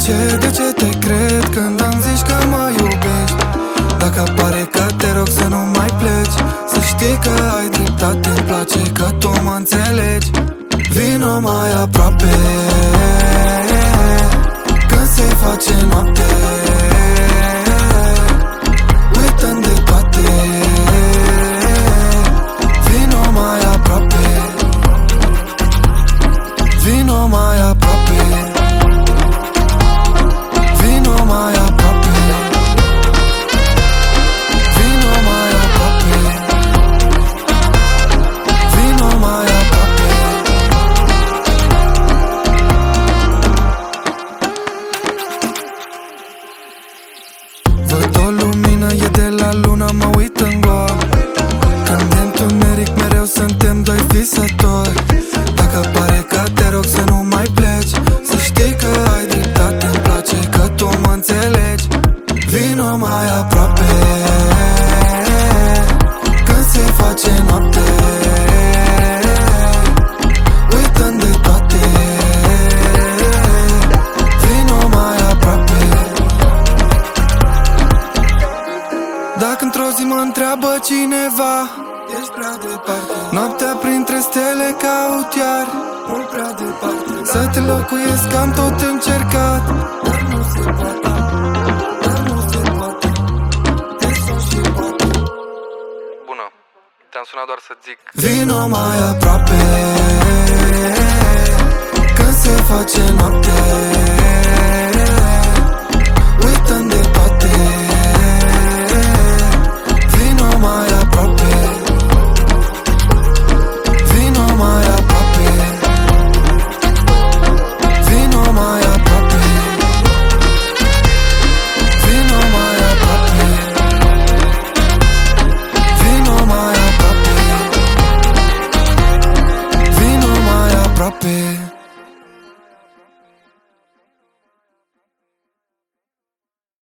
de ce te cred când îmi zici că mă iubești? Dacă apare că te rog să nu mai pleci, să știi că ai dreptate, îmi place că tu mă înțelegi. Vino mai aproape când se face noapte, uitând de toate. Vino mai aproape, vino mai aproape, vino mai aproape, vino mai aproape, vino mai aproape. Văd o lumină, e de la lună, mă uit în gol. Când e întuneric, mereu suntem doi visători. Dacă pare că te rog să nu mai pleci, să știi că ai dreptate, îmi place că tu mă înțelegi. Vino mai aproape când se face noapte, uitând de toate. Vino mai aproape. Dacă într-o zi mă întreabă cineva, ești prea departe, noaptea printre stele caut iar, mult prea departe. Să te locuiesc am tot încercat, dar nu se poate, dar nu se poate. Te sun și poate. Bună, te-am sunat doar să zic Vino mai aproape când se face noapte,